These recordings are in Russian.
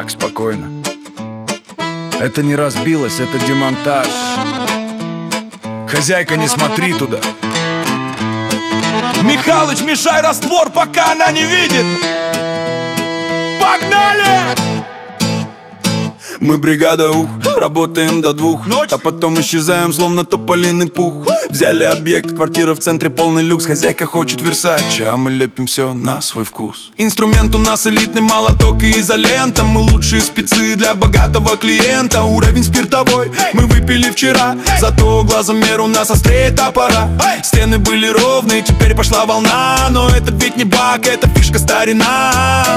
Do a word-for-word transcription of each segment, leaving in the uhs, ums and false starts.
Так, спокойно. Это не разбилось, это демонтаж. Хозяйка, не смотри туда. Михалыч, мешай раствор, пока она не видит. Погнали! Мы бригада ух, работаем до двух, Ночь. а потом исчезаем, словно тополиный пух. Взяли объект, квартира в центре, полный люкс. Хозяйка хочет Версаче, а мы лепим все на свой вкус. Инструмент у нас элитный, молоток и изолента. Мы лучшие спецы для богатого клиента. Уровень спиртовой мы выпили вчера, зато глазомер у нас острее топора. Стены были ровные, теперь пошла волна. Но это ведь не бак, это фишка старина.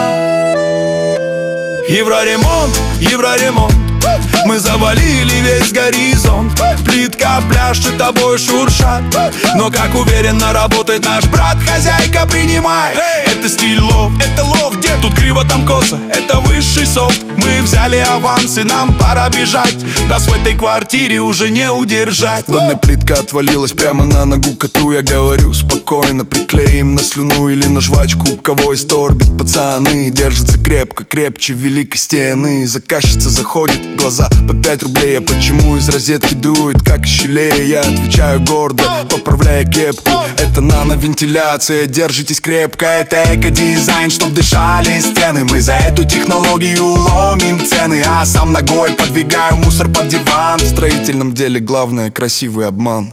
Евроремонт, евроремонт. Мы завалили весь горизонт. Плитка пляшет, тобой шуршат. Но как уверенно работает наш брат. Хозяйка, принимай. Это стиль лов, это лов, где тут криво, там косо. Это высший софт. Мы взяли аванс и нам пора бежать. Нас в этой квартире уже не удержать. Ладно, плитка отвалилась прямо на ногу коту. Я говорю спокойно, приклеим на слюну или на жвачку. У кого есть торбит, пацаны держатся крепко, крепче великой стены. Заказчица заходит, глаза по пять рублей. А почему из розетки дует, как из щелей? Я отвечаю гордо, поправляя кепку. Это нано-вентиляция, держитесь крепко. Это эко-дизайн, чтоб дышали стены. Мы за эту технологию ломим цены, а сам ногой подвигаю мусор под диван. В строительном деле главное красивый обман.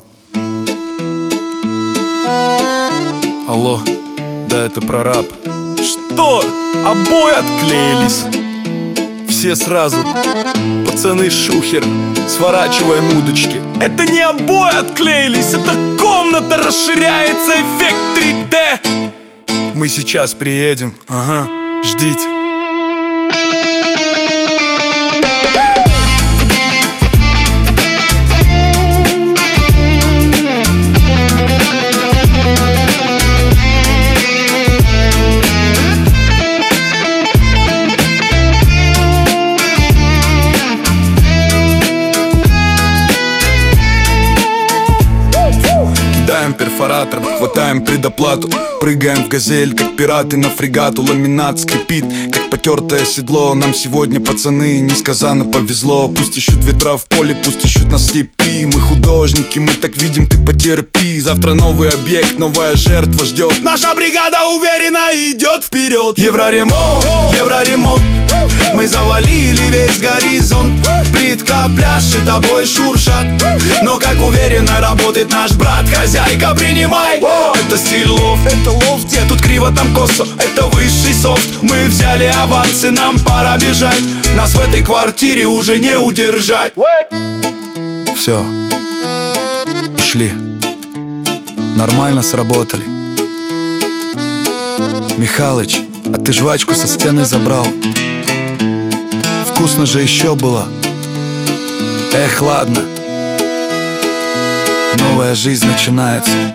Алло, да, это прораб. Что? Обои отклеились. Все сразу. Пацаны, шухер, сворачиваем удочки. Это не обои отклеились, это комната расширяется, эффект три дэ. Мы сейчас приедем, ага, ждите. Перфоратором, хватаем предоплату. Прыгаем в газель, как пираты на фрегату. Ламинат скрипит, как потертое седло. Нам сегодня, пацаны, несказанно повезло. Пусть ищут ветра в поле, пусть ищут на степи. Мы художники, мы так видим, ты потерпи. Завтра новый объект, новая жертва ждет. Наша бригада уверенно идет вперед. Евроремонт, евроремонт. Мы завалили весь горизонт. Плитка пляшет, тобой шуршат. Но как уверенно работает наш брат. Хозяйка, принимай. Это стиль лов, это лов, где тут криво, там косо. Это высший софт. Мы взяли аванс и нам пора бежать. Нас в этой квартире уже не удержать. Все, ушли. Нормально сработали. Михалыч, а ты жвачку со стены забрал. Вкусно же еще было. Эх, ладно. Новая жизнь начинается.